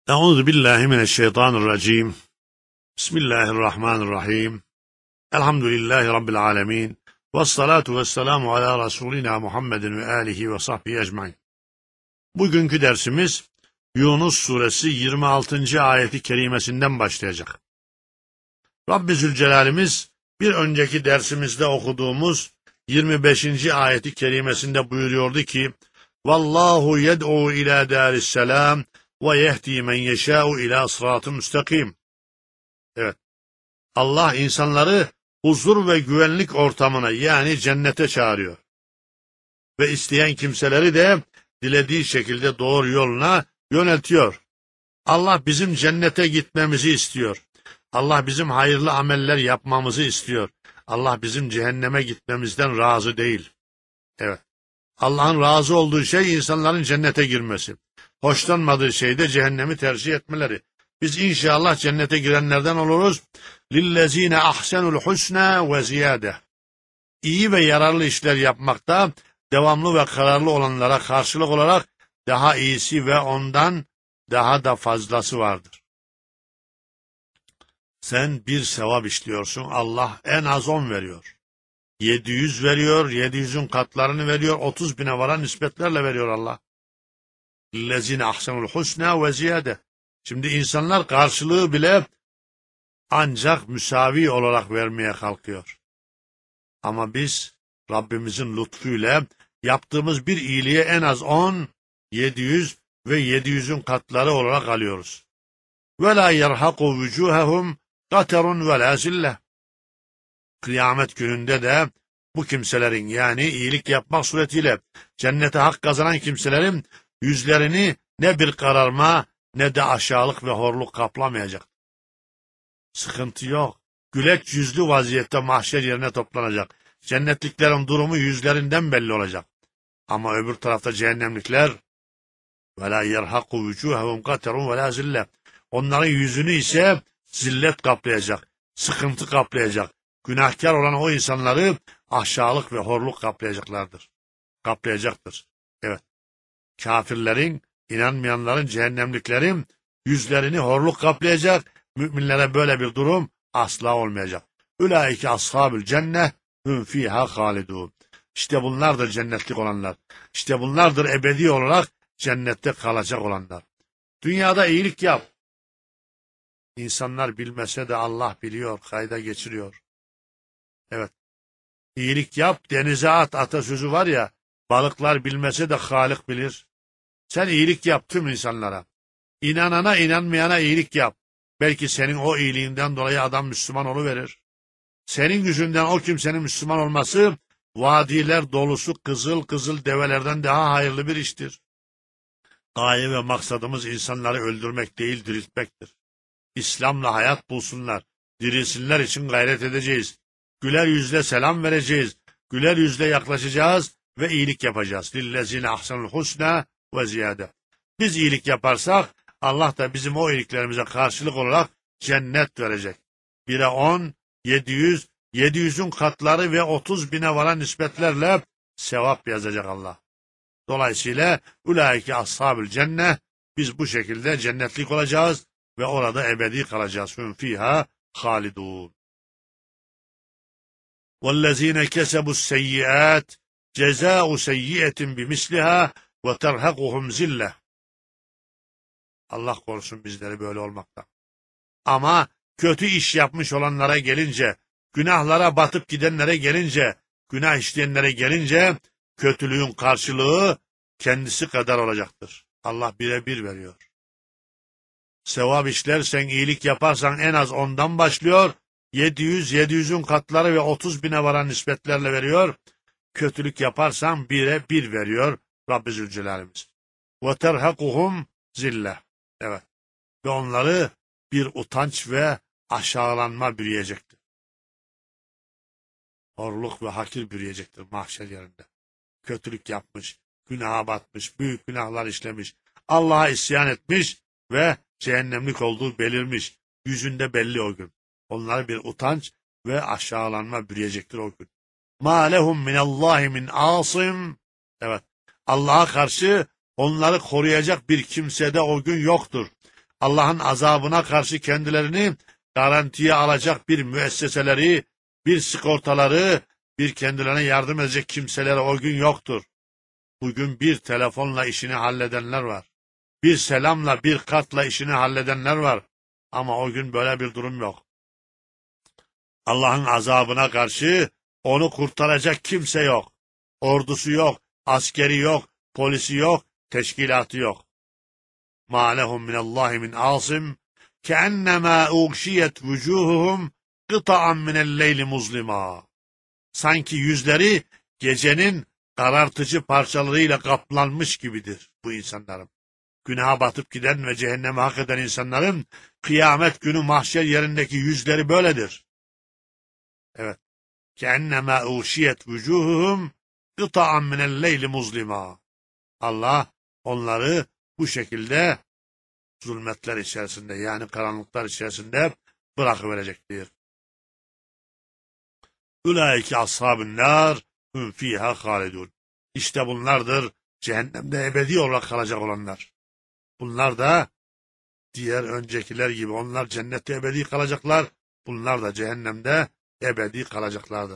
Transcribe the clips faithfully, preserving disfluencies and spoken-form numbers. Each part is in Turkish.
Euzu billahi mineşşeytanirracim. Bismillahirrahmanirrahim. Elhamdülillahi Rabbil alemin. Vessalatu vesselamu ala Resulina Muhammedin ve alihi ve sahbihi ecmain. Bugünkü dersimiz Yunus suresi yirmi altıncı ayeti kerimesinden başlayacak. Rabbi Zülcelal'imiz bir önceki dersimizde okuduğumuz yirmi beşinci ayeti kerimesinde buyuruyordu ki: Vallahu yed'u ila darisselam ve yehdi men yeşâ'u ila sıratı müstakim. Evet, Allah insanları huzur ve güvenlik ortamına, yani cennete çağırıyor. Ve isteyen kimseleri de dilediği şekilde doğru yoluna yöneltiyor. Allah bizim cennete gitmemizi istiyor. Allah bizim hayırlı ameller yapmamızı istiyor. Allah bizim cehenneme gitmemizden razı değil. Evet, Allah'ın razı olduğu şey insanların cennete girmesi. Hoşlanmadığı şey de cehennemi tercih etmeleri. Biz inşallah cennete girenlerden oluruz. Lillezine ahsenul husna ve ziyade. İyi ve yararlı işler yapmakta devamlı ve kararlı olanlara karşılık olarak daha iyisi ve ondan daha da fazlası vardır. Sen bir sevap işliyorsun, Allah en az on veriyor. yedi yüz veriyor, yedi yüzün katlarını veriyor, otuz bine varan nispetlerle veriyor Allah. Lillezine ahsenul husna ve ziyade. Şimdi insanlar karşılığı bile ancak müsavi olarak vermeye kalkıyor. Ama biz Rabbimizin lütfuyla yaptığımız bir iyiliğe en az on, yedi yüz ve yedi yüzün katları olarak alıyoruz. Ve la yerhaku vucuhahum qaterun ve la zille. Kıyamet gününde de bu kimselerin, yani iyilik yapmak suretiyle cennete hak kazanan kimselerin yüzlerini ne bir kararma ne de aşağılık ve horluk kaplamayacak. Sıkıntı yok. Güleç yüzlü vaziyette mahşer yerine toplanacak. Cennetliklerin durumu yüzlerinden belli olacak. Ama öbür tarafta cehennemlikler وَلَا يَرْحَقُ وُجُوهَهُمْ قَتَرٌ وَلَا zille. Onların yüzünü ise zillet kaplayacak, sıkıntı kaplayacak. Günahkar olan o insanları aşağılık ve horluk kaplayacaklardır. Kaplayacaktır. Evet. Kafirlerin, inanmayanların, cehennemliklerin yüzlerini horluk kaplayacak. Müminlere böyle bir durum asla olmayacak. Ulaike ashabül cenneh hum fiha halidun. İşte bunlardır cennetlik olanlar. İşte bunlardır ebedi olarak cennette kalacak olanlar. Dünyada iyilik yap. İnsanlar bilmese de Allah biliyor, kayda geçiriyor. Evet. İyilik yap, denize at atasözü var ya, balıklar bilmese de Halik bilir. Sen iyilik yap tüm insanlara. İnanana inanmayana iyilik yap. Belki senin o iyiliğinden dolayı adam Müslüman oluverir. Senin yüzünden o kimsenin Müslüman olması vadiler dolusu kızıl kızıl develerden daha hayırlı bir iştir. Gaye ve maksadımız insanları öldürmek değil, diriltmektir. İslam'la hayat bulsunlar, dirilsinler için gayret edeceğiz. Güler yüzle selam vereceğiz. Güler yüzle yaklaşacağız ve iyilik yapacağız. Lillezine ahsenul husna ve ziyade. Biz iyilik yaparsak Allah da bizim o iyiliklerimize karşılık olarak cennet verecek. Bire on, yedi yüz, yedi yüzün katları ve otuz bine varan nispetlerle sevap yazacak Allah. Dolayısıyla ulaike ashabül cenneh, biz bu şekilde cennetlik olacağız ve orada ebedi kalacağız. Hum fiha halidun. وَالَّذ۪ينَ كَسَبُوا السَّيِّئَاتِ جَزَاءُ سَيِّئَةٍ بِمِثْلِهَا وَتَرْهَقُهُمْ zille. Allah korusun bizleri böyle olmaktan. Ama kötü iş yapmış olanlara gelince, günahlara batıp gidenlere gelince, günah işleyenlere gelince, kötülüğün karşılığı kendisi kadar olacaktır. Allah birebir veriyor. Sevap işlersen, iyilik yaparsan en az ondan başlıyor, yedi yüz, yedi yüzün katları ve otuz bine varan nispetlerle veriyor. Kötülük yaparsan bire bir veriyor Rabbi Zülcelal'imiz. وَتَرْهَقُهُمْ zille. Evet. Ve onları bir utanç ve aşağılanma bürüyecektir. Horluk ve hakir bürüyecektir mahşer yerinde. Kötülük yapmış, günaha batmış, büyük günahlar işlemiş, Allah'a isyan etmiş ve cehennemlik olduğu belirmiş. Yüzünde belli o gün. Onları bir utanç ve aşağılanma bürüyecektir o gün. مَا لَهُمْ مِنَ اللّٰهِ مِنْ عَاصِمٍ. Evet. Allah'a karşı onları koruyacak bir kimse de o gün yoktur. Allah'ın azabına karşı kendilerini garantiye alacak bir müesseseleri, bir sigortaları, bir kendilerine yardım edecek kimseleri o gün yoktur. Bugün bir telefonla işini halledenler var. Bir selamla, bir kartla işini halledenler var. Ama o gün böyle bir durum yok. Allah'ın azabına karşı onu kurtaracak kimse yok. Ordusu yok, askeri yok, polisi yok, teşkilatı yok. مَا لَهُمْ مِنَ اللّٰهِ مِنْ عَاصِمٍ كَأَنَّمَا اُغْشِيَتْ وُجُوهُهُمْ قِطَعًا مِنَ اللَّيْلِ مُظْلِمًا. Sanki yüzleri gecenin karartıcı parçalarıyla kaplanmış gibidir bu insanların. Günaha batıp giden ve cehenneme hak eden insanların kıyamet günü mahşer yerindeki yüzleri böyledir. Evet. كَأَنَّمَا اُغْشِيَتْ وُجُوهُهُمْ قِطَعًا مِنَ اللَّيْلِ مُظْلِمًا. Allah onları bu şekilde zulmetler içerisinde, yani karanlıklar içerisinde bırakıverecektir. Ulaike ashabun nar hum fiha halidun. İşte bunlardır cehennemde ebedi olarak kalacak olanlar. Bunlar da diğer öncekiler gibi, onlar cennette ebedi kalacaklar. Bunlar da cehennemde ebedi kalacaklardır.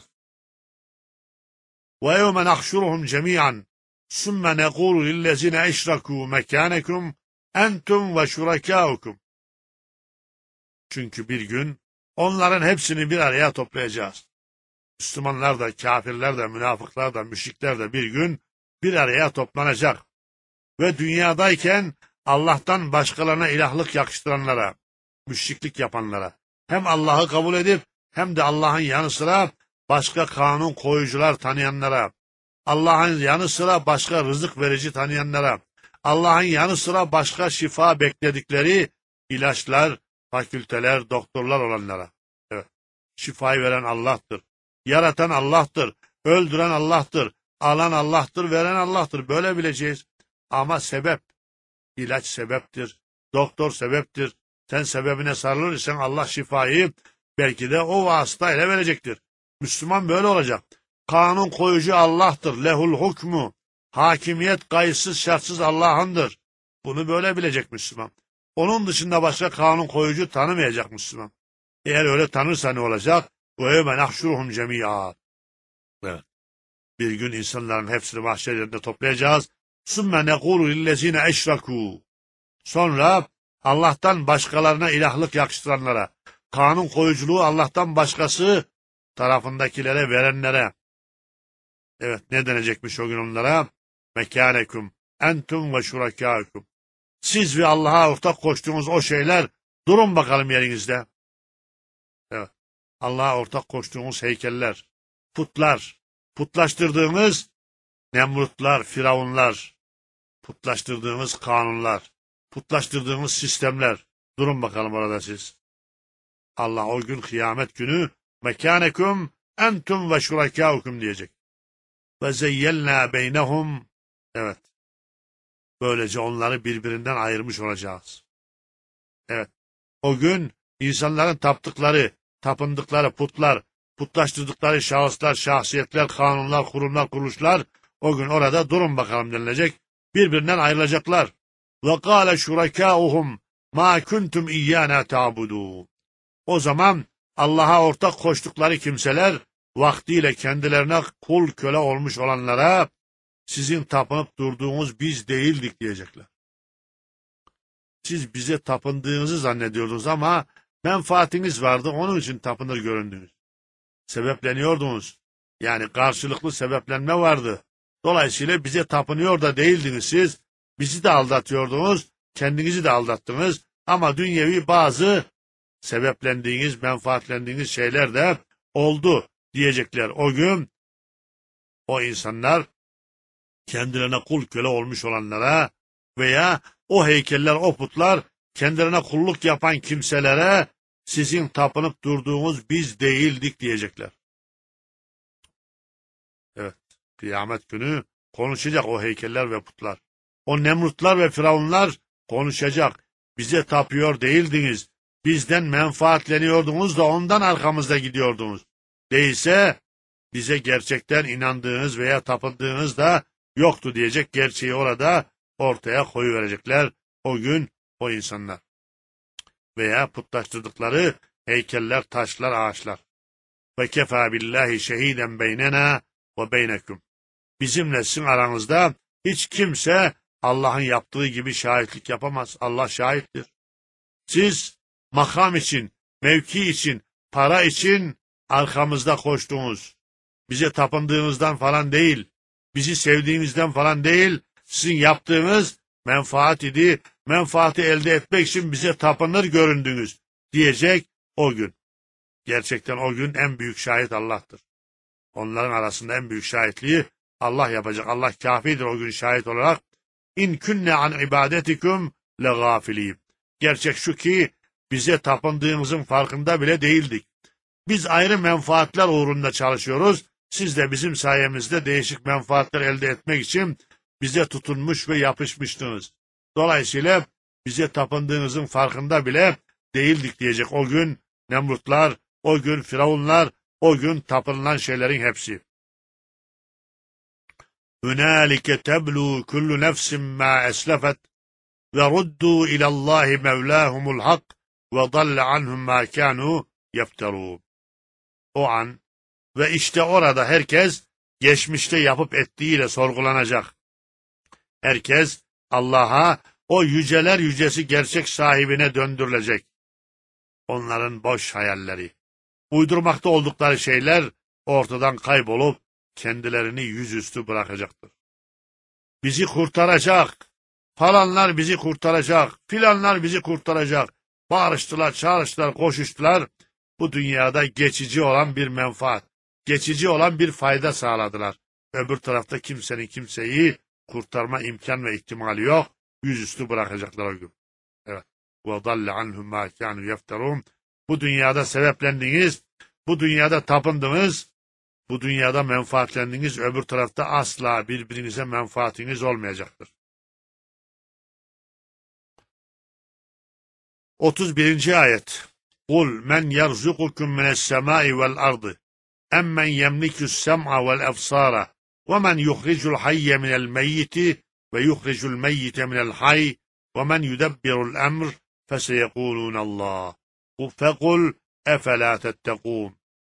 Ve yevme nahşuruhum cemi'an sümme nekulu lillezine eşrakû mekânekum entum ve şurekâukum. Çünkü bir gün onların hepsini bir araya toplayacağız. Müslümanlar da, kafirler de, münafıklar da, müşrikler de bir gün bir araya toplanacak. Ve dünyadayken Allah'tan başkalarına ilahlık yakıştıranlara, müşriklik yapanlara, hem Allah'ı kabul edip hem de Allah'ın yanı sıra başka kanun koyucular tanıyanlara, Allah'ın yanı sıra başka rızık verici tanıyanlara, Allah'ın yanı sıra başka şifa bekledikleri ilaçlar, fakülteler, doktorlar olanlara. Evet. Şifayı veren Allah'tır. Yaratan Allah'tır. Öldüren Allah'tır. Alan Allah'tır. Veren Allah'tır. Böyle bileceğiz. Ama sebep. İlaç sebeptir. Doktor sebeptir. Sen sebebine sarılır isen Allah şifayı belki de o vasıtayla verecektir. Müslüman böyle olacak. Kanun koyucu Allah'tır. Lehul hukmu. Hakimiyet kayıtsız şartsız Allah'ındır. Bunu böyle bilecek Müslüman. Onun dışında başka kanun koyucu tanımayacak Müslüman. Eğer öyle tanırsa ne olacak? وَيَوْمَ نَحْشُرُهُمْ جَمِيعًا. Evet. Bir gün insanların hepsini mahşer yerinde toplayacağız. ثُمَّ نَقُولُ لِلَّذ۪ينَ اَشْرَكُوا. Sonra Allah'tan başkalarına ilahlık yakıştıranlara, kanun koyuculuğu Allah'tan başkası tarafındakilere verenlere. Evet, ne denecekmiş o gün onlara? مَكَانَكُمْ اَنْتُمْ وَشُرَكَاكُمْ. Siz ve Allah'a ortak koştuğunuz o şeyler, durun bakalım yerinizde. Evet. Allah'a ortak koştuğumuz heykeller, putlar, putlaştırdığımız Nemrutlar, Firavunlar, putlaştırdığımız kanunlar, putlaştırdığımız sistemler. Durun bakalım orada siz. Allah o gün kıyamet günü mekânekum entum ve şurekâukum diyecek. Ve zeyyelnâ beynehum. Evet. Böylece onları birbirinden ayırmış olacağız. Evet. O gün insanların taptıkları, tapındıkları putlar, putlaştırdıkları şahıslar, şahsiyetler, kanunlar, kurumlar, kuruluşlar o gün orada durun bakalım denilecek. Birbirinden ayrılacaklar. وَقَالَ شُرَكَاؤُهُمْ مَا كُنْتُمْ اِيَّانَا تَعْبُدُونَ. O zaman Allah'a ortak koştukları kimseler vaktiyle kendilerine kul köle olmuş olanlara sizin tapınıp durduğunuz biz değildik diyecekler. Siz bize tapındığınızı zannediyordunuz ama menfaatiniz vardı, onun için tapınır göründünüz. Sebepleniyordunuz. Yani karşılıklı sebeplenme vardı. Dolayısıyla bize tapınıyor da değildiniz siz. Bizi de aldatıyordunuz, kendinizi de aldattınız. Ama dünyevi bazı sebeplendiğiniz, menfaatlendiğiniz şeyler de oldu diyecekler. O gün o insanlar kendilerine kul köle olmuş olanlara veya o heykeller, o putlar kendilerine kulluk yapan kimselere sizin tapınıp durduğunuz biz değildik diyecekler. Evet, kıyamet günü konuşacak o heykeller ve putlar. O Nemrutlar ve Firavunlar konuşacak. Bize tapıyor değildiniz. Bizden menfaatleniyordunuz da ondan arkamızda gidiyordunuz. Değilse bize gerçekten inandığınız veya tapındığınız da yoktu diyecek, gerçeği orada ortaya koyuverecekler o gün o insanlar. veya putlaştırdıkları heykeller, taşlar, ağaçlar. Ve kefâ billahi şehîden beynena ve beynekum. Bizimle sizin aranızda hiç kimse Allah'ın yaptığı gibi şahitlik yapamaz. Allah şahittir. Siz makam için, mevki için, para için arkamızda koştunuz. Bize tapındığınızdan falan değil, bizi sevdiğinizden falan değil, sizin yaptığınız menfaat idi, menfaati elde etmek için bize tapınır göründünüz diyecek o gün. Gerçekten o gün en büyük şahit Allah'tır. Onların arasında en büyük şahitliği Allah yapacak. Allah kafidir o gün şahit olarak. İn künne an ibadetikum le gafiliyim. Gerçek şu ki bize tapındığımızın farkında bile değildik. Biz ayrı menfaatler uğrunda çalışıyoruz. Siz de bizim sayemizde değişik menfaatler elde etmek için bize tutunmuş ve yapışmıştınız. Dolayısıyla bize tapındığınızın farkında bile değildik diyecek o gün Nemrutlar, o gün Firavunlar, o gün tapınılan şeylerin hepsi. Hünâlike teblû kullu nefsin mâ eslefet ve ruddû ilallâhi mevlâhumul hak ve dalle anhum mâ kânû yefterûn. O an ve işte orada herkes geçmişte yapıp ettiğiyle sorgulanacak. Herkes Allah'a, o yüceler yücesi gerçek sahibine döndürülecek. Onların boş hayalleri, uydurmakta oldukları şeyler ortadan kaybolup kendilerini yüzüstü bırakacaktır. Bizi kurtaracak, falanlar bizi kurtaracak, filanlar bizi kurtaracak. Bağırıştılar, çağrıştılar, koşuştular. Bu dünyada geçici olan bir menfaat, geçici olan bir fayda sağladılar. Öbür tarafta kimsenin kimseyi kurtarma imkan ve ihtimali yok. Yüzüstü bırakacaklar o gün. Evet. وَضَلَّ عَنْهُمْ مَا كَانُوا يَفْتَرُونَ. Bu dünyada sebeplendiniz, bu dünyada tapındınız, bu dünyada menfaatlendiniz, öbür tarafta asla birbirinize menfaatiniz olmayacaktır. otuz birinci ayet. قُلْ مَنْ يَرْزُقُكُمْ مِنَ السَّمَاءِ وَالْأَرْضِ اَمَّنْ يَمْلِكُ السَّمْعَ وَالْأَبْصَارَ وَمَنْ يُخْرِجُ الْحَيَّ مِنَ الْمَيِّتِ وَيُخْرِجُ الْمَيِّتَ مِنَ الْحَيِّ وَمَنْ يُدَبِّرُ الْأَمْرِ فَسَيَقُولُونَ اللّٰهُ فَقُلْ اَفَلَا تَتَّقُونَ.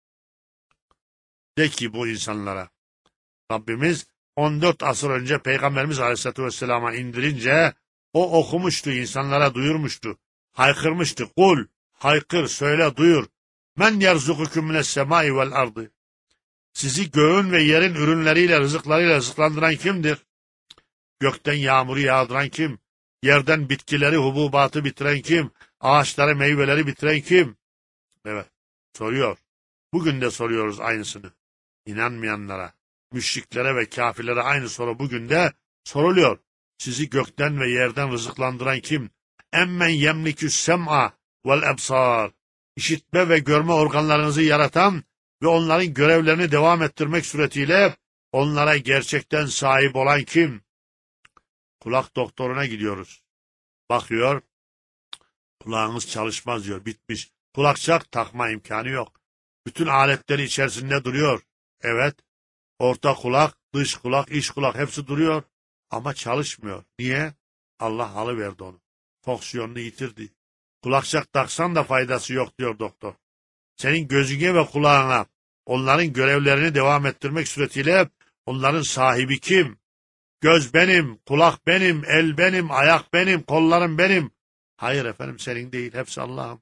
De ki bu insanlara, Rabbimiz on dört asır önce Peygamberimiz Aleyhisselatü Vesselam'a indirince o okumuştu, insanlara duyurmuştu, haykırmıştı. Kul, haykır, söyle, duyur. Men yerzukukum mines semai vel ardı. Sizi göğün ve yerin ürünleriyle, rızıklarıyla rızıklandıran kimdir? Gökten yağmuru yağdıran kim? Yerden bitkileri, hububatı bitiren kim? Ağaçları, meyveleri bitiren kim? Evet, soruyor. Bugün de soruyoruz aynısını. İnanmayanlara, müşriklere ve kafirlere aynı soru bugün de soruluyor. Sizi gökten ve yerden rızıklandıran kim? Emmen yemlikü's sem'a vel ebsar. İşitme ve görme organlarınızı yaratan ve onların görevlerini devam ettirmek suretiyle onlara gerçekten sahip olan kim? Kulak doktoruna gidiyoruz. Bakıyor, kulağınız çalışmaz diyor, bitmiş. Kulakçak takma imkanı yok. Bütün aletleri içerisinde duruyor. Evet, orta kulak, dış kulak, iç kulak hepsi duruyor ama çalışmıyor. Niye? Allah alıverdi onu. Fonksiyonunu yitirdi. Kulakçak taksan da faydası yok diyor doktor. Senin gözüne ve kulağına onların görevlerini devam ettirmek suretiyle onların sahibi kim? Göz benim, kulak benim, el benim, ayak benim, kollarım benim. Hayır efendim, senin değil, hepsi Allah'ım.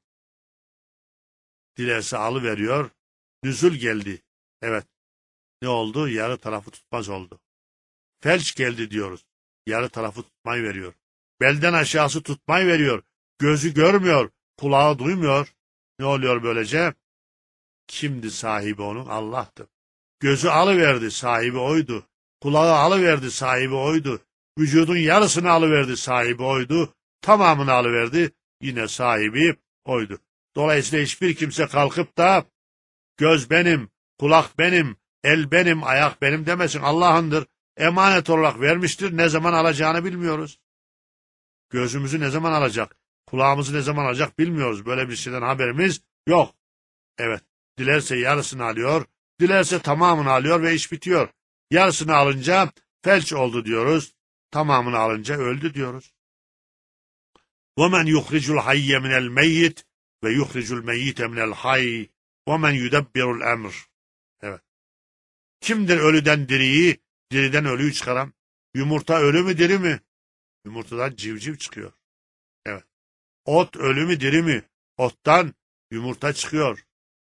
Dilerse alıveriyor. Nüzul geldi. Evet. Ne oldu? Yarı tarafı tutmaz oldu. Felç geldi diyoruz. Yarı tarafı tutmayı veriyor. Belden aşağısı tutmayı veriyor. Gözü görmüyor, kulağı duymuyor. Ne oluyor böylece? Kimdi sahibi onun? Allah'tı. Gözü alıverdi, sahibi oydu. Kulağı alıverdi, sahibi oydu. Vücudun yarısını alıverdi, sahibi oydu. Tamamını alıverdi, yine sahibi oydu. Dolayısıyla hiçbir kimse kalkıp da göz benim, kulak benim, el benim, ayak benim demesin. Allah'ındır. Emanet olarak vermiştir. Ne zaman alacağını bilmiyoruz. Gözümüzü ne zaman alacak? Kulağımızı ne zaman alacak bilmiyoruz. Böyle bir şeyden haberimiz yok. Evet. Dilerse yarısını alıyor. Dilerse tamamını alıyor ve iş bitiyor. Yarısını alınca felç oldu diyoruz. Tamamını alınca öldü diyoruz. وَمَنْ يُخْرِجُ الْحَيَّ مِنَ الْمَيِّتِ وَيُخْرِجُ الْمَيِّتَ مِنَ الْحَيِّ وَمَنْ يُدَبِّرُ الْأَمْرِ. Evet. Kimdir ölüden diriyi, diriden ölüyü çıkaran? Yumurta ölü mü diri mi? Yumurtadan civciv çıkıyor. Evet. Ot ölü mü diri mi? Ottan yumurta çıkıyor.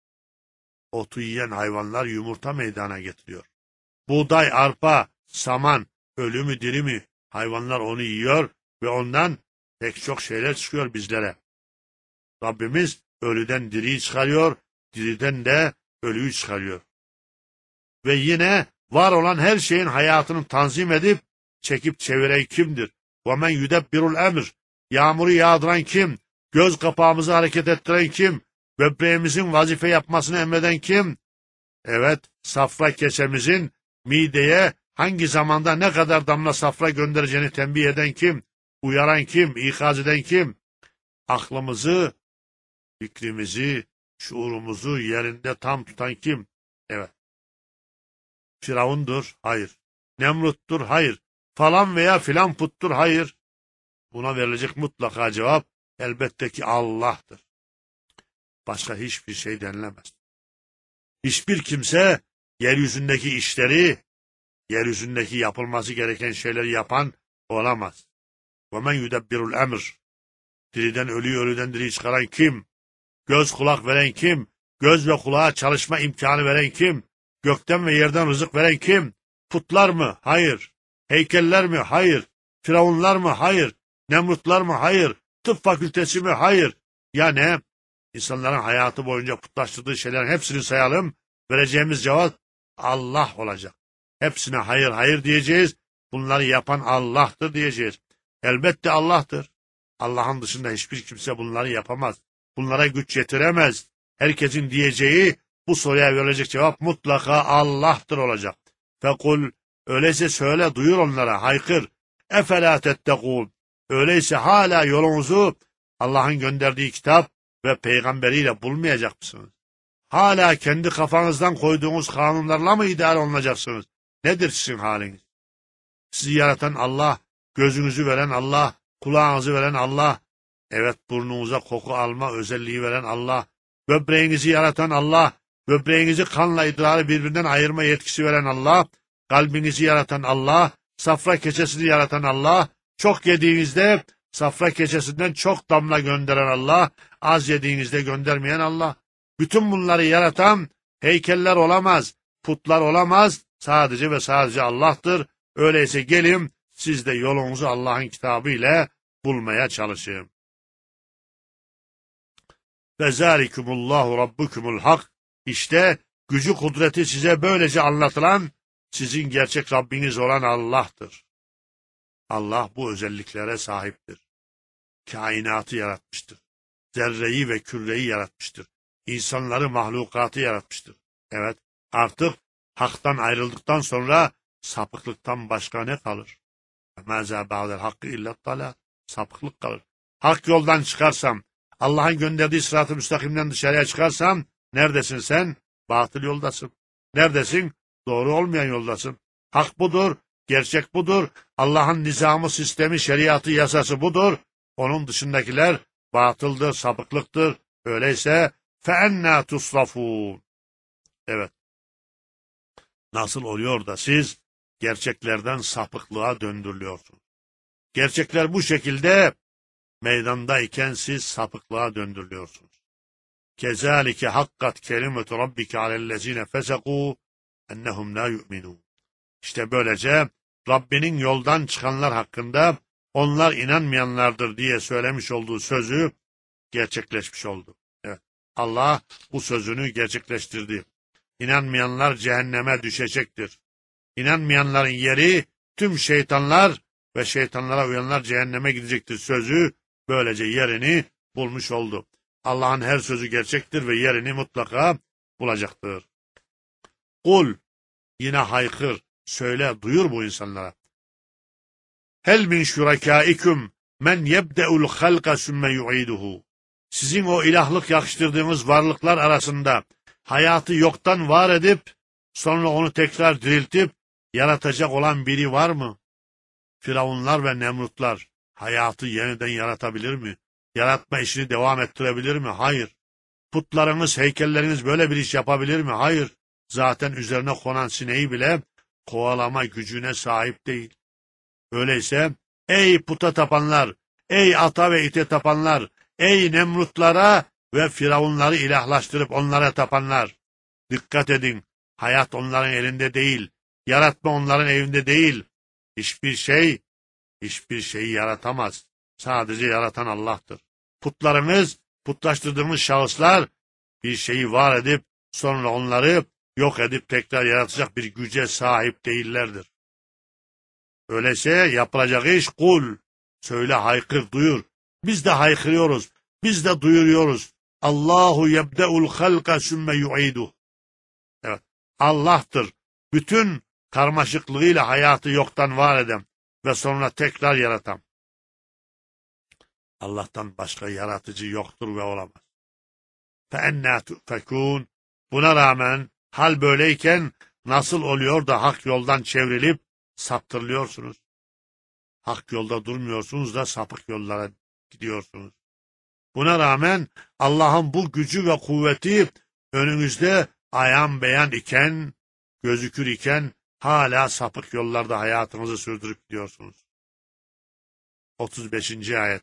Otu yiyen hayvanlar yumurta meydana getiriyor. Buğday, arpa, saman ölü mü diri mi? Hayvanlar onu yiyor ve ondan pek çok şeyler çıkıyor bizlere. Rabbimiz ölüden diriyi çıkarıyor, diriden de ölüyü çıkarıyor. Ve yine var olan her şeyin hayatını tanzim edip çekip çeviren kimdir? وَمَنْ يُدَبِّرُ الْاَمْرِ. Yağmuru yağdıran kim? Göz kapağımızı hareket ettiren kim? Böbreğimizin vazife yapmasını emreden kim? Evet, safra keçemizin mideye hangi zamanda ne kadar damla safra göndereceğini tembih eden kim? Uyaran kim? İkaz eden kim? Aklımızı, fikrimizi, şuurumuzu yerinde tam tutan kim? Evet. Firavundur? Hayır. Nemrut'tur? Hayır. Falan veya filan puttur? Hayır. Buna verilecek mutlaka cevap elbette ki Allah'tır. Başka hiçbir şey denilemez. Hiçbir kimse yeryüzündeki işleri, yeryüzündeki yapılması gereken şeyleri yapan olamaz. وَمَنْ يُدَبِّرُ الْاَمْرِ. Diriden ölüyü, ölüden diriyi çıkaran kim? Göz kulak veren kim? Göz ve kulağa çalışma imkanı veren kim? Gökten ve yerden rızık veren kim? Putlar mı? Hayır. Heykeller mi? Hayır. Firavunlar mı? Hayır. Nemrutlar mı? Hayır. Tıp fakültesi mi? Hayır. Ya ne? İnsanların hayatı boyunca putlaştırdığı şeylerin hepsini sayalım. Vereceğimiz cevap Allah olacak. Hepsine hayır hayır diyeceğiz. Bunları yapan Allah'tır diyeceğiz. Elbette Allah'tır. Allah'ın dışında hiçbir kimse bunları yapamaz. Bunlara güç yetiremez. Herkesin diyeceği bu soruya verilecek cevap mutlaka Allah'tır olacak. Fekul, öyleyse söyle, duyur onlara, haykır. Efelâ tettekûn. Öyleyse hala yolunuzu Allah'ın gönderdiği kitap ve peygamberiyle bulmayacak mısınız? Hala kendi kafanızdan koyduğunuz kanunlarla mı idare olunacaksınız? Nedir sizin haliniz? Sizi yaratan Allah, gözünüzü veren Allah, kulağınızı veren Allah, evet burnunuza koku alma özelliği veren Allah, böbreğinizi yaratan Allah, böbreğinizi kanla idrarı birbirinden ayırma yetkisi veren Allah, kalbinizi yaratan Allah, safra keçesini yaratan Allah, çok yediğinizde safra keçesinden çok damla gönderen Allah, az yediğinizde göndermeyen Allah. Bütün bunları yaratan heykeller olamaz, putlar olamaz, sadece ve sadece Allah'tır. Öyleyse gelin siz de yolunuzu Allah'ın kitabı ile bulmaya çalışın. Fezalikumullahu rabbukumul hak. İşte gücü kudreti size böylece anlatılan sizin gerçek Rabbiniz olan Allah'tır. Allah bu özelliklere sahiptir. Kainatı yaratmıştır. Zerreyi ve küreyi yaratmıştır. İnsanları, mahlukatı yaratmıştır. Evet, artık haktan ayrıldıktan sonra sapıklıktan başka ne kalır? Mâzâ ba'del hakkı illet dalâl. Sapıklık kalır. Hak yoldan çıkarsam, Allah'ın gönderdiği sırat-ı müstakimden dışarıya çıkarsam, neredesin sen? Batıl yoldasın. Neredesin? Doğru olmayan yoldasın. Hak budur, gerçek budur. Allah'ın nizamı, sistemi, şeriatı, yasası budur. Onun dışındakiler batıldır, sapıklıktır. Öyleyse فَاَنَّا تُصْرَفُونَ. Evet. Nasıl oluyor da siz gerçeklerden sapıklığa döndürülüyorsunuz? Gerçekler bu şekilde meydandayken siz sapıklığa döndürülüyorsunuz. Kezalike hakkat kelimetu rabbike alellezine fesekû ennehum la yu'minûn. İşte böylece Rabbinin yoldan çıkanlar hakkında onlar inanmayanlardır diye söylemiş olduğu sözü gerçekleşmiş oldu. Evet. Allah bu sözünü gerçekleştirdi. İnanmayanlar cehenneme düşecektir. İnanmayanların yeri tüm şeytanlar ve şeytanlara uyanlar cehenneme gidecektir sözü böylece yerini bulmuş oldu. Allah'ın her sözü gerçektir ve yerini mutlaka bulacaktır. Kul, yine haykır, söyle, duyur bu insanlara. Hel min şurakâikum men yebde'ul halqa sümme yu'iduhu. Sizin o ilahlık yakıştırdığınız varlıklar arasında hayatı yoktan var edip sonra onu tekrar diriltip yaratacak olan biri var mı? Firavunlar ve Nemrutlar. hayatı yeniden yaratabilir mi? Yaratma işini devam ettirebilir mi? Hayır. Putlarınız, heykelleriniz böyle bir iş yapabilir mi? Hayır. Zaten üzerine konan sineği bile kovalama gücüne sahip değil. Öyleyse ey puta tapanlar, ey ata ve ite tapanlar, ey Nemrutlara ve Firavunları ilahlaştırıp onlara tapanlar, dikkat edin, hayat onların elinde değil, yaratma onların evinde değil. Hiçbir şey, hiçbir şeyi yaratamaz. Sadece yaratan Allah'tır. Putlarınız, putlaştırdığımız şahıslar bir şeyi var edip sonra onları yok edip tekrar yaratacak bir güce sahip değillerdir. Öyleyse yapılacak iş kul. Söyle, haykır, duyur. Biz de haykırıyoruz. Biz de duyuruyoruz. Allahu yebde'ul halka sümme yu'iduh. Evet. Allah'tır. Bütün karmaşıklığıyla hayatı yoktan var eden ve sonra tekrar yaratan. Allah'tan başka yaratıcı yoktur ve olamaz. فَاَنَّا تُؤْفَكُونَ. Buna rağmen hal böyleyken nasıl oluyor da hak yoldan çevrilip saptırılıyorsunuz? Hak yolda durmuyorsunuz da sapık yollara gidiyorsunuz. Buna rağmen Allah'ın bu gücü ve kuvveti önünüzde ayan beyan iken, gözükür iken hala sapık yollarda hayatınızı sürdürüp gidiyorsunuz. otuz beşinci ayet.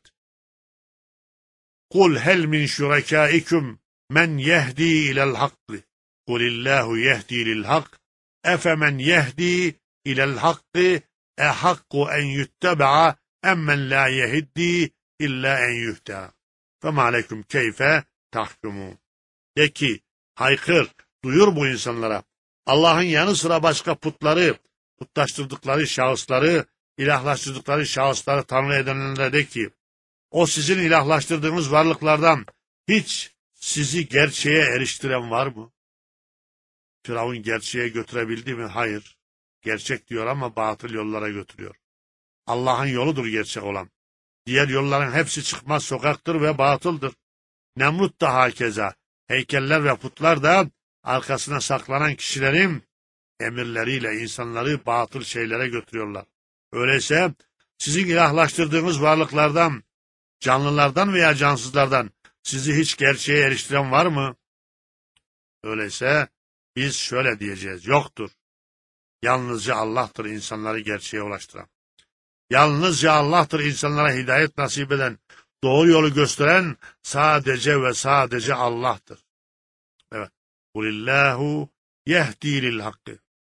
Kul hel min şurekâikum men yehdi ilel hakkı. Kulillahu yehdi lil hak. Efemen yehdi ilel hakkı ehakku en yutteba'a emmen la yehiddi illa en yuhta. Fema aleyküm keyfe tahkumun. De ki, haykır, duyur bu insanlara. Allah'ın yanı sıra başka putları, putlaştırdıkları şahısları, ilahlaştırdıkları şahısları tanrı edenlere de ki, o sizin ilahlaştırdığınız varlıklardan hiç sizi gerçeğe eriştiren var mı? Firavun gerçeğe götürebildi mi? Hayır. Gerçek diyor ama batıl yollara götürüyor. Allah'ın yoludur gerçek olan. Diğer yolların hepsi çıkmaz sokaktır ve batıldır. Nemrut da hakeza. Heykeller ve putlar da arkasına saklanan kişilerin emirleriyle insanları batıl şeylere götürüyorlar. Öyleyse sizin ilahlaştırdığınız varlıklardan, canlılardan veya cansızlardan sizi hiç gerçeğe eriştiren var mı? Öyleyse biz şöyle diyeceğiz. Yoktur. Yalnızca Allah'tır insanları gerçeğe ulaştıran. Yalnızca Allah'tır insanlara hidayet nasip eden, doğru yolu gösteren sadece ve sadece Allah'tır. Evet. Kulillahu yehdi lil hakkı.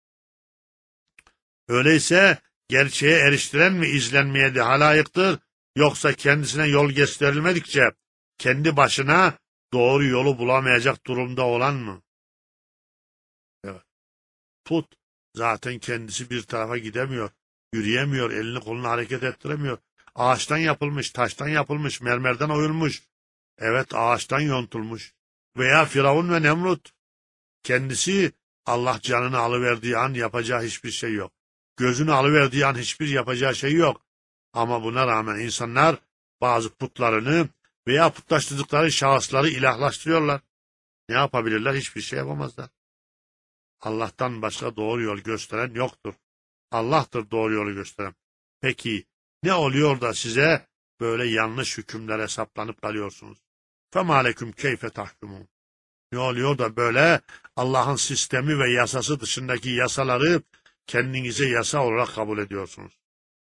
Öyleyse gerçeğe eriştiren mi izlenmeye daha layıktır, yoksa kendisine yol gösterilmedikçe kendi başına doğru yolu bulamayacak durumda olan mı? Evet. Put zaten kendisi bir tarafa gidemiyor, yürüyemiyor, elini kolunu hareket ettiremiyor. Ağaçtan yapılmış, taştan yapılmış, mermerden oyulmuş. Evet, ağaçtan yontulmuş. Veya Firavun ve Nemrut. Kendisi Allah canını alıverdiği an yapacağı hiçbir şey yok. Gözünü alıverdiği an hiçbir yapacağı şey yok. Ama buna rağmen insanlar bazı putlarını veya putlaştırdıkları şahısları ilahlaştırıyorlar. Ne yapabilirler? Hiçbir şey yapamazlar. Allah'tan başka doğru yol gösteren yoktur. Allah'tır doğru yolu gösteren. Peki ne oluyor da size böyle yanlış hükümlere saplanıp kalıyorsunuz? فَمَا عَلَيْكُمْ كَيْفَ تَحْكُمُونَ. Ne oluyor da böyle Allah'ın sistemi ve yasası dışındaki yasaları kendinize yasa olarak kabul ediyorsunuz?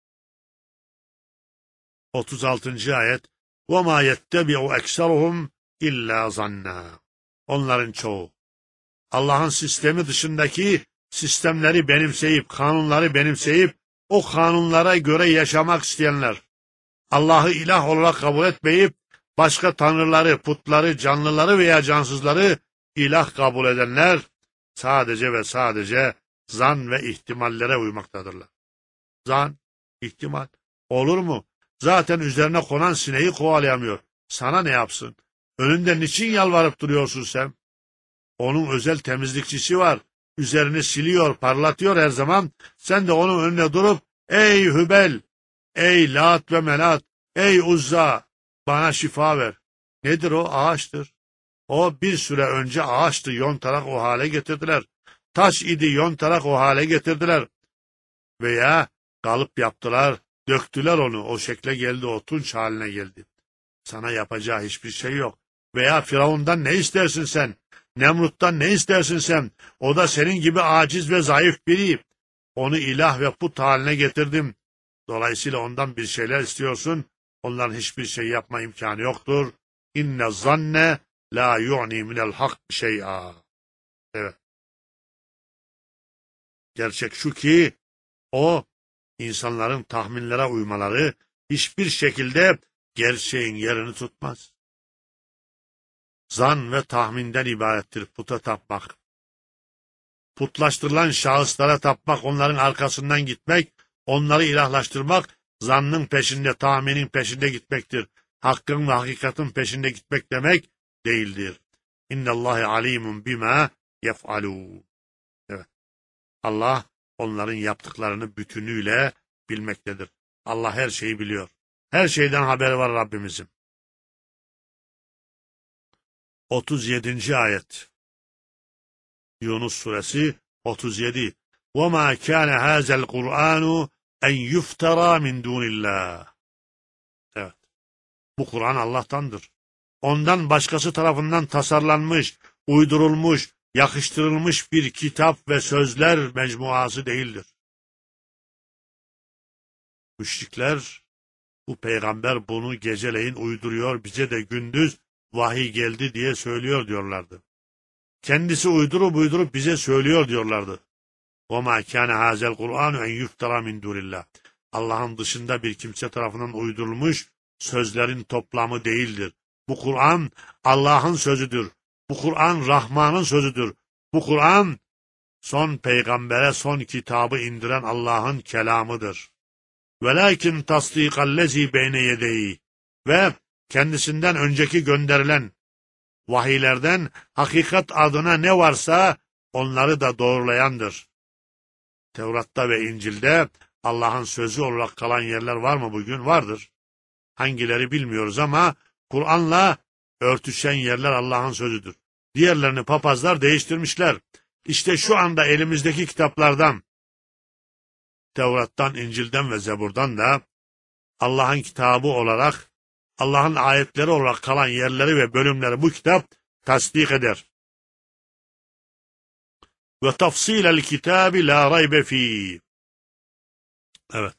otuz altıncı ayet. وَمَا يَتَّبِعُ اَكْسَرُهُمْ اِلَّا ظَنَّا. Onların çoğu Allah'ın sistemi dışındaki sistemleri benimseyip, kanunları benimseyip, o kanunlara göre yaşamak isteyenler, Allah'ı ilah olarak kabul etmeyip, başka tanrıları, putları, canlıları veya cansızları ilah kabul edenler, sadece ve sadece zan ve ihtimallere uymaktadırlar. Zan, ihtimal, olur mu? Zaten üzerine konan sineği kovalayamıyor. Sana ne yapsın? Önünde niçin yalvarıp duruyorsun sen? Onun özel temizlikçisi var. Üzerini siliyor, parlatıyor her zaman. Sen de onun önüne durup, ey Hübel, ey Lat ve Menat, ey Uzza, bana şifa ver. Nedir o? Ağaçtır. O bir süre önce ağaçtı, yontarak o hale getirdiler. Taş idi, yontarak o hale getirdiler. Veya kalıp yaptılar, Döktüler onu, o şekle geldi, o tunç haline geldi. Sana yapacağı hiçbir şey yok. Veya Firavun'dan ne istersin sen? Nemrut'tan ne istersin sen? O da senin gibi aciz ve zayıf biri. Onu ilah ve put haline getirdim. Dolayısıyla ondan bir şeyler istiyorsun. Onların hiçbir şey yapma imkanı yoktur. İnne zanne la yu'ni minel hak şey'a. Evet. Gerçek şu ki o insanların tahminlere uymaları hiçbir şekilde gerçeğin yerini tutmaz. Zan ve tahminden ibarettir puta tapmak. Putlaştırılan şahıslara tapmak, onların arkasından gitmek, onları ilahlaştırmak, zannın peşinde, tahminin peşinde gitmektir. Hakkın ve hakikatin peşinde gitmek demek değildir. İnnallâhe alîmun bimâ yef'alûn. Evet. Allah onların yaptıklarını bütünüyle bilmektedir. Allah her şeyi biliyor. Her şeyden haberi var Rabbimizin. otuz yedinci ayet. Yunus suresi otuz yedi. وَمَا كَانَ هَذَا الْقُرْآنُ اَنْ يُفْتَرَى مِنْ دُونِ اللّٰهِ. Evet. Bu Kur'an Allah'tandır. Ondan başkası tarafından tasarlanmış, uydurulmuş, yakıştırılmış bir kitap ve sözler mecmuası değildir. Müşrikler, bu peygamber bunu geceleyin uyduruyor, bize de gündüz vahiy geldi diye söylüyor diyorlardı. Kendisi uydurup uydurup bize söylüyor diyorlardı. وَمَا كَانَ هَذَا الْقُرْآنُ اَنْ يُفْتَرَى مِنْ دُونِ اللّٰهِ. Allah'ın dışında bir kimse tarafından uydurulmuş sözlerin toplamı değildir. Bu Kur'an Allah'ın sözüdür. Bu Kur'an Rahman'ın sözüdür. Bu Kur'an son peygambere son kitabı indiren Allah'ın kelamıdır. وَلَاكِنْ تَصْدِيقَ الَّذ۪ي بَيْنَ يَدَيْهِ. Ve kendisinden önceki gönderilen vahiylerden hakikat adına ne varsa onları da doğrulayandır. Tevrat'ta ve İncil'de Allah'ın sözü olarak kalan yerler var mı bugün? Vardır. Hangileri bilmiyoruz ama Kur'an'la örtüşen yerler Allah'ın sözüdür. Diğerlerini papazlar değiştirmişler. İşte şu anda elimizdeki kitaplardan, Tevrat'tan, İncil'den ve Zebur'dan da Allah'ın kitabı olarak, Allah'ın ayetleri olarak kalan yerleri ve bölümleri bu kitap tasdik eder. Ve tafsilel kitabi la raybe fî. Evet.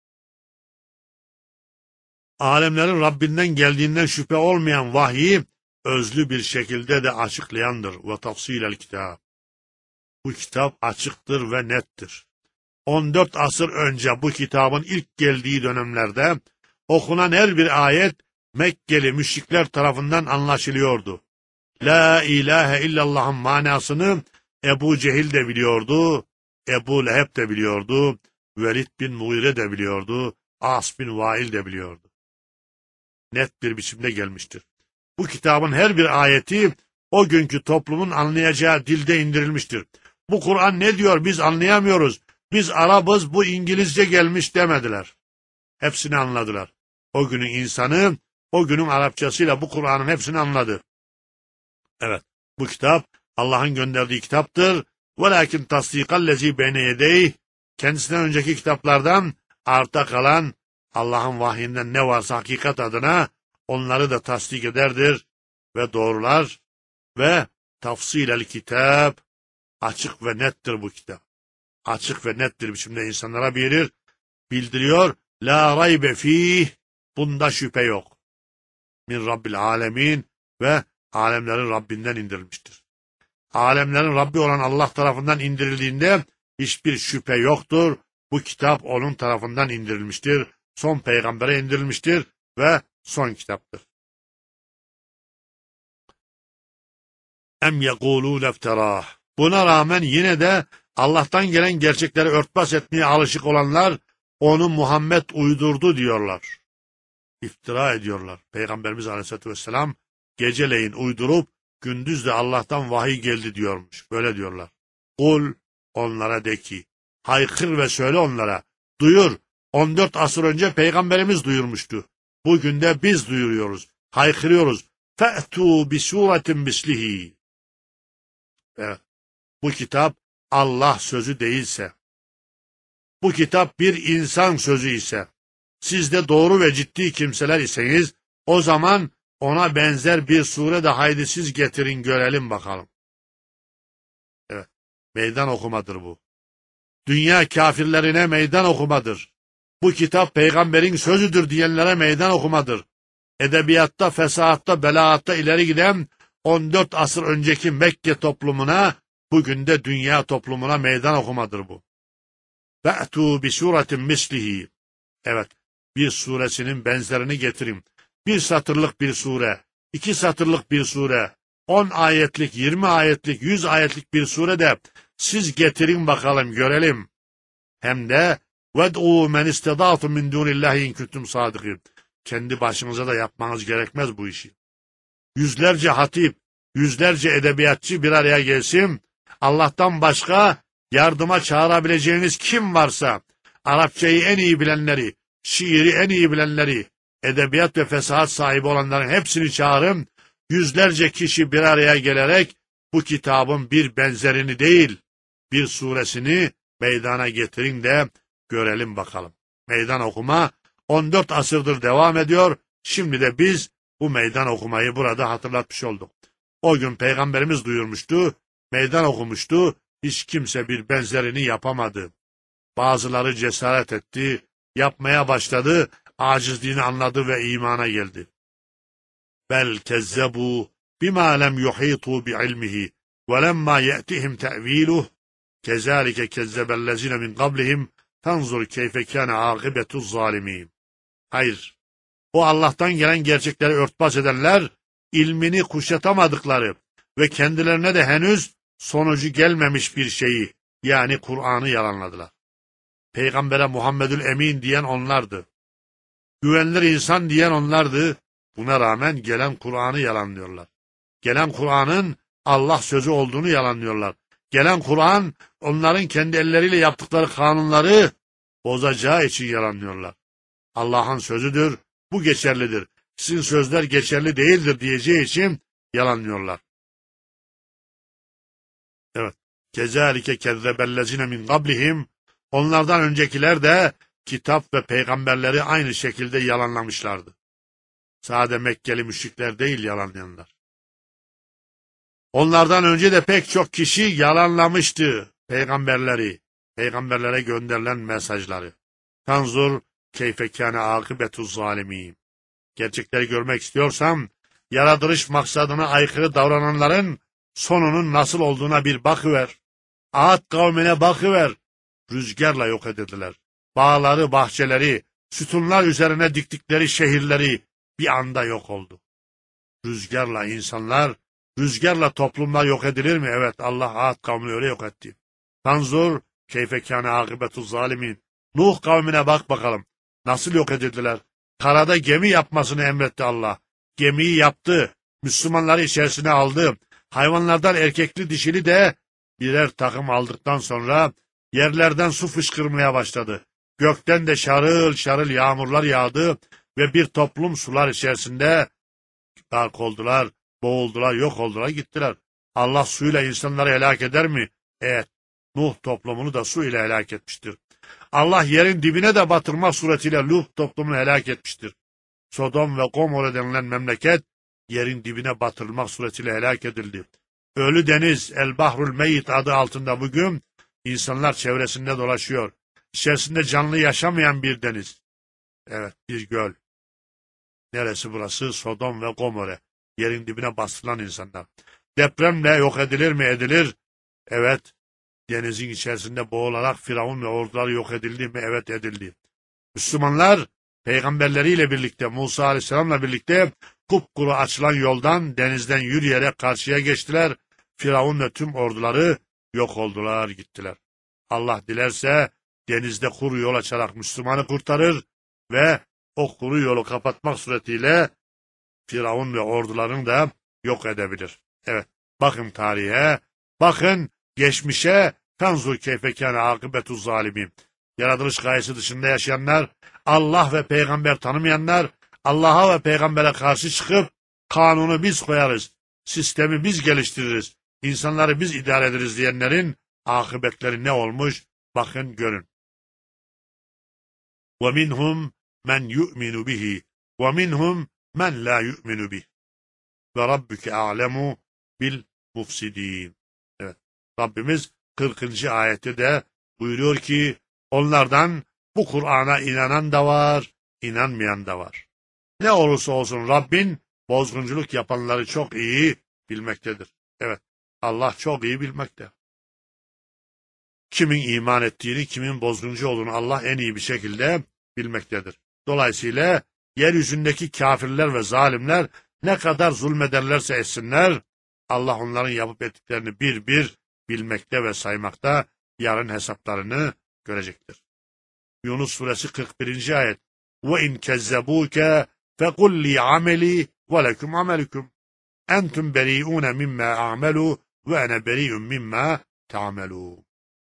Alemlerin Rabbinden geldiğinden şüphe olmayan vahyi özlü bir şekilde de açıklayandır. Ve tafsilel kitab. Bu kitap açıktır ve nettir. on dört asır önce bu kitabın ilk geldiği dönemlerde okunan her bir ayet Mekkeli müşrikler tarafından anlaşılıyordu. La ilahe illallah'ın manasını Ebu Cehil de biliyordu, Ebu Leheb de biliyordu, Velid bin Muire de biliyordu, As bin Vail de biliyordu. Net bir biçimde gelmiştir. Bu kitabın her bir ayeti o günkü toplumun anlayacağı dilde indirilmiştir. Bu Kur'an ne diyor biz anlayamıyoruz, biz Arabız bu İngilizce gelmiş demediler. Hepsini anladılar. O günün insanı o günün Arapçasıyla bu Kur'an'ın hepsini anladı. Evet, bu kitap Allah'ın gönderdiği kitaptır. وَلَاكِنْ تَصْدِيقَ الَّذ۪ي بَيْنَ يَدَيْهِ. Kendisinden önceki kitaplardan arta kalan Allah'ın vahyinden ne varsa hakikat adına onları da tasdik ederdir ve doğrular ve tafsilel kitap, açık ve nettir bu kitap. Açık ve nettir biçimde insanlara bilir, bildiriyor. La raybe fîh, bunda şüphe yok. Min Rabbil alemin ve alemlerin Rabbinden indirilmiştir. Alemlerin Rabbi olan Allah tarafından indirildiğinde hiçbir şüphe yoktur. Bu kitap onun tarafından indirilmiştir. Son peygambere indirilmiştir ve son kitaptır. Em yekulûne ifterâh. Buna rağmen yine de Allah'tan gelen gerçekleri örtbas etmeye alışık olanlar onu Muhammed uydurdu diyorlar. İftira ediyorlar. Peygamberimiz Aleyhisselatü Vesselam geceleyin uydurup gündüz de Allah'tan vahiy geldi diyormuş. Böyle diyorlar. Kul, onlara de ki, haykır ve söyle onlara, duyur. on dört asır önce Peygamberimiz duyurmuştu. Bugün de biz duyuruyoruz, haykırıyoruz. Fe'tû bisûretin mislihi. Evet, bu kitap Allah sözü değilse, bu kitap bir insan sözü ise, Siz de doğru ve ciddi kimseler iseniz, o zaman ona benzer bir sure de haydi siz getirin görelim bakalım. Evet, meydan okumadır bu. Dünya kafirlerine meydan okumadır. Bu kitap peygamberin sözüdür diyenlere meydan okumadır. Edebiyatta, fesahatta, belaatta ileri giden on dört asır önceki Mekke toplumuna, bugün de dünya toplumuna meydan okumadır bu. Ve'tû bi suretin mislihi. Evet, bir suresinin benzerini getirin. Bir satırlık bir sure, iki satırlık bir sure, on ayetlik, yirmi ayetlik, yüz ayetlik bir sure de siz getirin bakalım görelim. Hem de وَدْعُوا مَنْ اِسْتَضَعْتُمْ مِنْ دُونِ اللّٰهِ اِنْ كُنْتُمْ صَادِقِينَ. Kendi başınıza da yapmanız gerekmez bu işi. Yüzlerce hatip, yüzlerce edebiyatçı bir araya gelsin, Allah'tan başka yardıma çağırabileceğiniz kim varsa, Arapçayı en iyi bilenleri, şiiri en iyi bilenleri, edebiyat ve fesahat sahibi olanların hepsini çağırın, yüzlerce kişi bir araya gelerek bu kitabın bir benzerini değil, bir suresini meydana getirin de görelim bakalım. Meydan okuma on dört asırdır devam ediyor, şimdi de biz bu meydan okumayı burada hatırlatmış olduk. O gün Peygamberimiz duyurmuştu, meydan okumuştu, hiç kimse bir benzerini yapamadı. Bazıları cesaret etti, yapmaya başladı, acizliğini anladı ve imana geldi. Bel kezzebu bima lem yuhitu bi ilmihi ve lemma ye'tihim te'viluh kezalike kezzebellezine min qablihim tanzur keyfe kâne âkibetuz zalimin. Hayır, o Allah'tan gelen gerçekleri örtbas edenler, ilmini kuşatamadıkları ve kendilerine de henüz sonucu gelmemiş bir şeyi, yani Kur'an'ı yalanladılar. Peygamber'e Muhammedül Emin diyen onlardı. Güvenilir insan diyen onlardı. Buna rağmen gelen Kur'an'ı yalanlıyorlar. Gelen Kur'an'ın Allah sözü olduğunu yalanlıyorlar. Gelen Kur'an, onların kendi elleriyle yaptıkları kanunları bozacağı için yalanlıyorlar. Allah'ın sözüdür, bu geçerlidir. Sizin sözler geçerli değildir diyeceği için yalanlıyorlar. Evet. Kezalike kezzebellezine min qablihim. Onlardan öncekiler de kitap ve peygamberleri aynı şekilde yalanlamışlardı. Sade Mekkeli müşrikler değil yalanlayanlar. Onlardan önce de pek çok kişi yalanlamıştı peygamberleri, peygamberlere gönderilen mesajları. Tanzur keyfe kâne âkibetuz zalimin. Gerçekleri görmek istiyorsam, yaratılış maksadına aykırı davrananların sonunun nasıl olduğuna bir bakıver. Ad kavmine bakıver. Rüzgarla yok edildiler. Bağları, bahçeleri, sütunlar üzerine diktikleri şehirleri bir anda yok oldu. Rüzgarla insanlar, rüzgarla toplumlar yok edilir mi? Evet, Allah Ad kavmini öyle yok etti. Tanzur keyfe kâne âkibetuz zalimin. Nuh kavmine bak bakalım. Nasıl yok edildiler? Karada gemi yapmasını emretti Allah. Gemiyi yaptı. Müslümanları içerisine aldı. Hayvanlardan erkekli dişili de birer takım aldıktan sonra yerlerden su fışkırmaya başladı. Gökten de şarıl şarıl yağmurlar yağdı ve bir toplum sular içerisinde gark oldular, boğuldular, yok oldular, gittiler. Allah suyla insanları helak eder mi? Evet, Nuh toplumunu da su ile helak etmiştir. Allah yerin dibine de batırma suretiyle Lut toplumunu helak etmiştir. Sodom ve Gomorra denilen memleket yerin dibine batırılmak suretiyle helak edildi. Ölü deniz El Bahrul Meyyit adı altında bugün insanlar çevresinde dolaşıyor. İçerisinde canlı yaşamayan bir deniz. Evet, bir göl. Neresi burası? Sodom ve Gomorra. Yerin dibine bastırılan insanlar. Depremle yok edilir mi? Edilir. Evet. Denizin içerisinde boğularak Firavun ve orduları yok edildi mi? Evet, edildi. Müslümanlar peygamberleriyle birlikte, Musa Aleyhisselam'la birlikte kupkuru açılan yoldan denizden yürüyerek karşıya geçtiler. Firavun ve tüm orduları yok oldular, gittiler. Allah dilerse denizde kuru yol açarak Müslümanı kurtarır ve o kuru yolu kapatmak suretiyle Firavun ve ordularını da yok edebilir. Evet, bakın tarihe, bakın geçmişe, tanzur keyfe kâne âkibetuz zalimin. Yaratılış gayesi dışında yaşayanlar, Allah ve peygamber tanımayanlar, Allah'a ve peygambere karşı çıkıp kanunu biz koyarız, sistemi biz geliştiririz, insanları biz idare ederiz diyenlerin akıbetleri ne olmuş? Bakın görün. وَمِنْهُمْ men yu'minu bihi ve minhum men la yu'minu bih. Ve rabbuke a'lemu bil mufsidin. Evet. Rabbimiz kırkıncı ayette de buyuruyor ki onlardan bu Kur'an'a inanan da var, inanmayan da var. Ne olursa olsun Rabbin bozgunculuk yapanları çok iyi bilmektedir. Evet, Allah çok iyi bilmekte. Kimin iman ettiğini, kimin bozguncu olduğunu Allah en iyi bir şekilde bilmektedir. Dolayısıyla yeryüzündeki kafirler ve zalimler ne kadar zulmederlerse etsinler, Allah onların yapıp ettiklerini bir bir bilmekte ve saymakta, yarın hesaplarını görecektir. Yunus suresi kırk birinci ayet. Ve in kezzebuke fekul li ameli ve lekum amelukum. Entum beri'un mimma a'melu ve ene beri'un mimma ta'melun.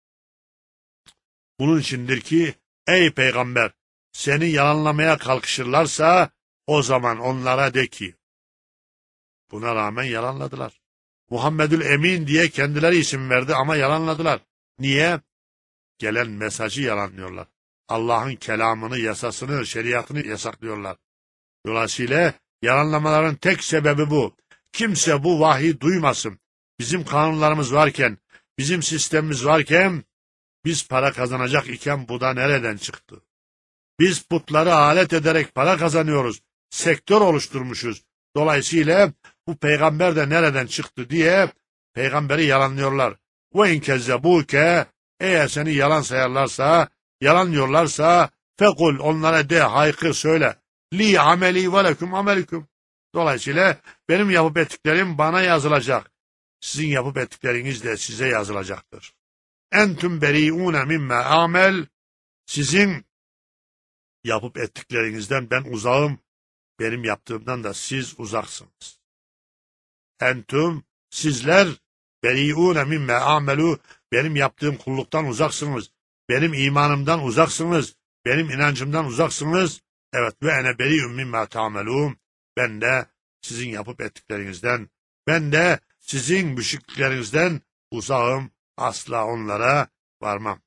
Bunun içindir ki ey peygamber, seni yalanlamaya kalkışırlarsa o zaman onlara de ki, buna rağmen yalanladılar. Muhammedül Emin diye kendileri isim verdi ama yalanladılar. Niye? Gelen mesajı yalanlıyorlar. Allah'ın kelamını, yasasını, şeriatını yasaklıyorlar. Dolayısıyla yalanlamaların tek sebebi bu. Kimse bu vahyi duymasın. Bizim kanunlarımız varken, bizim sistemimiz varken, biz para kazanacak iken bu da nereden çıktı? Biz putları alet ederek para kazanıyoruz. Sektör oluşturmuşuz. Dolayısıyla bu peygamber de nereden çıktı diye peygamberi yalanlıyorlar. Ve in kezzebuke, eğer seni yalan sayarlarsa, yalanlıyorlarsa, fekul, onlara de, haykır, söyle. Li ameli ve leküm amelikum. Dolayısıyla benim yapıp ettiklerim bana yazılacak. Sizin yapıp ettikleriniz de size yazılacaktır. Entüm beri'une mimme amel. Sizin yapıp ettiklerinizden ben uzağım. Benim yaptığımdan da siz uzaksınız. Entüm, sizler beri'une mimme amelu. Benim yaptığım kulluktan uzaksınız. Benim imanımdan uzaksınız. Benim inancımdan uzaksınız. Evet, ve ene beri'un mimme ta'melun. Ben de sizin yapıp ettiklerinizden, ben de sizin müşriklerinizden uzağım. Asla onlara varmam.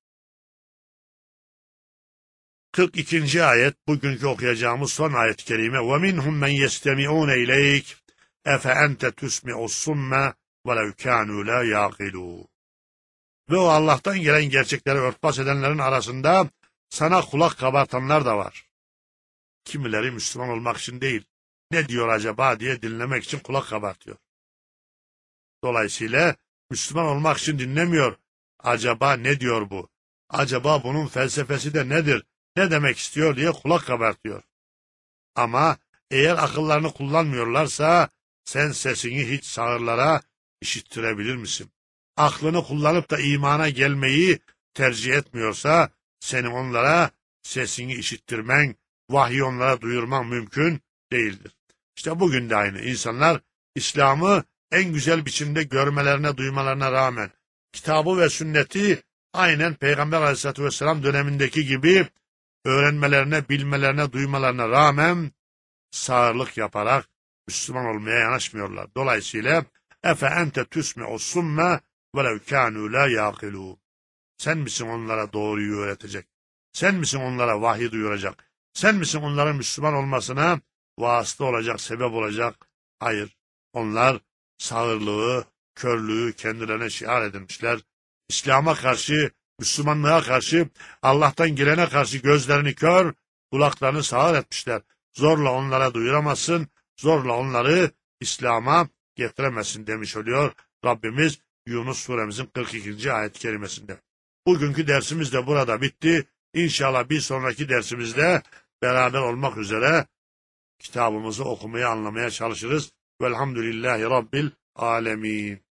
kırk ikinci ayet, bugünkü okuyacağımız son ayet-i kerime. وَمِنْهُمْ مَنْ يَسْتَمِعُونَ اِلَيْكَ اَفَاَنْتَ تُسْمِعُ الصُّمَّ وَلَوْ كَانُوا لَا يَعْقِلُونَ. Ve o Allah'tan gelen gerçekleri örtbas edenlerin arasında sana kulak kabartanlar da var. Kimileri Müslüman olmak için değil, ne diyor acaba diye dinlemek için kulak kabartıyor. Dolayısıyla Müslüman olmak için dinlemiyor. Acaba ne diyor bu? Acaba bunun felsefesi de nedir? Ne demek istiyor diye kulak kabartıyor. Ama eğer akıllarını kullanmıyorlarsa sen sesini hiç sağırlara işittirebilir misin? Aklını kullanıp da imana gelmeyi tercih etmiyorsa senin onlara sesini işittirmen, vahyi onlara duyurman mümkün değildir. İşte bugün de aynı. İnsanlar İslam'ı en güzel biçimde görmelerine, duymalarına rağmen kitabı ve sünneti aynen Peygamber Aleyhisselatü Vesselam dönemindeki gibi öğrenmelerine, bilmelerine, duymalarına rağmen sağırlık yaparak Müslüman olmaya yanaşmıyorlar. Dolayısıyla efe ente tüsmi'u summe velev kânû lâ yâkilûn. Sen misin onlara doğruyu öğretecek? Sen misin onlara vahyi duyuracak? Sen misin onların Müslüman olmasına vasıta olacak, sebep olacak? Hayır. Onlar sağırlığı, körlüğü kendilerine şiar edinmişler. İslam'a karşı, Müslümanlığa karşı, Allah'tan gelene karşı gözlerini kör, kulaklarını sağır etmişler. Zorla onlara duyuramazsın, zorla onları İslam'a getiremezsin demiş oluyor Rabbimiz Yunus suremizin kırk ikinci ayet-i kerimesinde. Bugünkü dersimiz de burada bitti. İnşallah bir sonraki dersimizde beraber olmak üzere kitabımızı okumaya, anlamaya çalışırız. Velhamdülillahi Rabbil alemin.